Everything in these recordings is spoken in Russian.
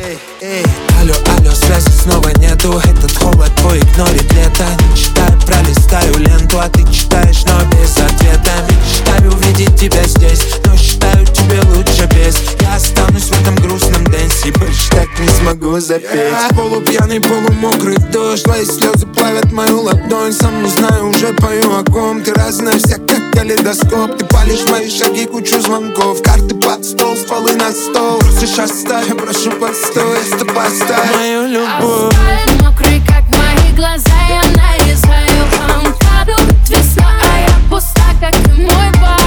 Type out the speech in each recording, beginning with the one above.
Алло, алло, связи снова нету. Этот холод твой игнорит лето. Не читаю, пролистаю ленту, а ты читаешь, но без ответа. Мечтаю увидеть тебя здесь, но считаю, тебе лучше без. Я останусь в этом грустном дэнсе, больше так не смогу запеть. Полупьяный, полумокрый дождь, твои слезы плавят мою ладонь. Сам не знаю, уже пою о ком. Ты разная вся, как калейдоскоп. Ты палишь мои шаги, кучу звонков. Карты под стол, стволы на стол. Просишь оставь, я прошу постой. Просто поставь мою любовь. Мокрый, как мои глаза, я нарезаю авокадо. Весна, а я пуста, как и мой бар.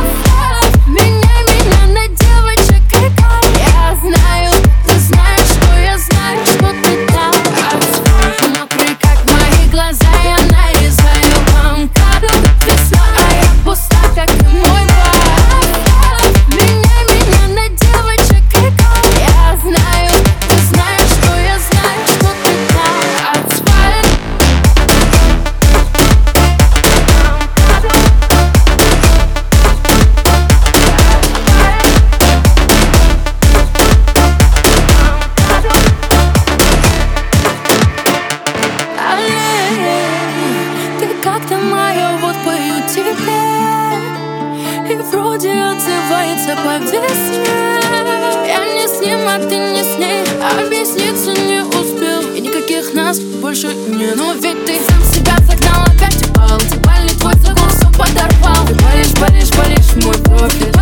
Меняй меня на девочек и кар. Я знаю, ты знаешь, что я знаю, что ты там. Мокрый, как мои глаза, я нарезаю авокадо. Весна, а я пуста, как и мой бар. Меняй меня на девочек и кар. Я знаю, ты знаешь, что я знаю, что ты там. Ты как-то моя, вот пою тебе. И вроде отзывается по весне. Я не с ним, а ты не с ней. Объясниться не успел, и никаких нас больше не. Но ведь ты сам себя загнал, опять упал. Типа ли твой закон все подорвал. Ты палишь, палишь, палишь мой профиль.